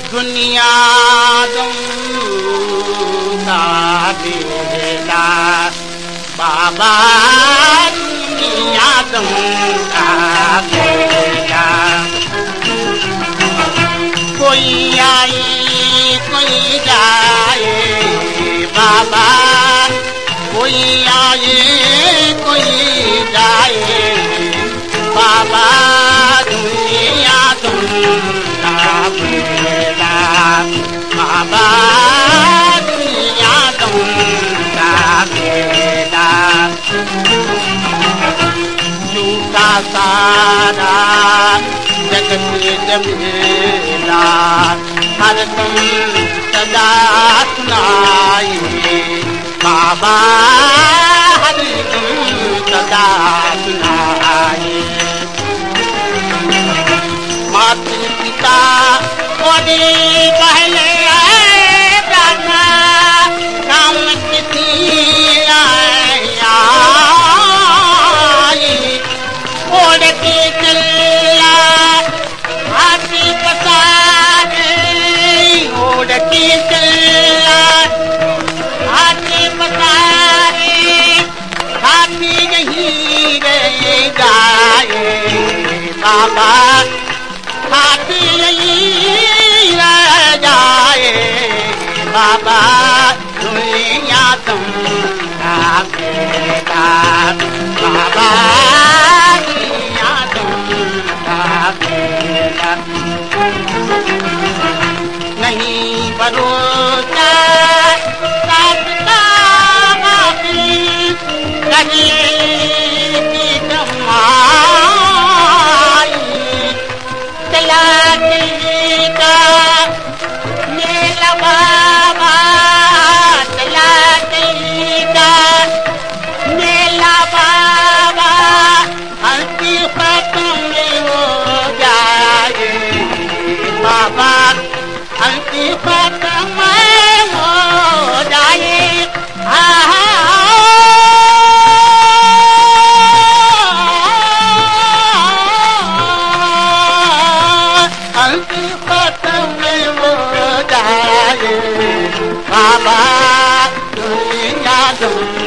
दुनिया दूंगा बेला बाबा दुनिया दूंगा बेला कोई आए कोई जाए बाबा कोई आए कोई जाए बाबा दुनिया दूंगा बेला बाबा दुनिया दूंगा बेला झूठा सारा जगत जमेला हर तुम सदा सुनाइए बाबा हर तुम सदा सुनाइए माता पिता बड़े पहले ब्रह्मा नाम किसी आई ओढ़ के चला हाथी पसारे ओढ़ के चला हाथी पसारे हाथी नहीं रह जाए बाबा हाथी नहीं रह जाए बाबा दुनिया तुमका बेटा बाबा दुनिया तुमका बेटा नहीं भरोसा साधता बाकी कहीं की कमाई चला का मेला बाबा चला का मेला बाबा हल्की खत्म हो जाए बाबा हल्की खत्म हो जाए हल्की खत्म हो जाए बाबा दुनिया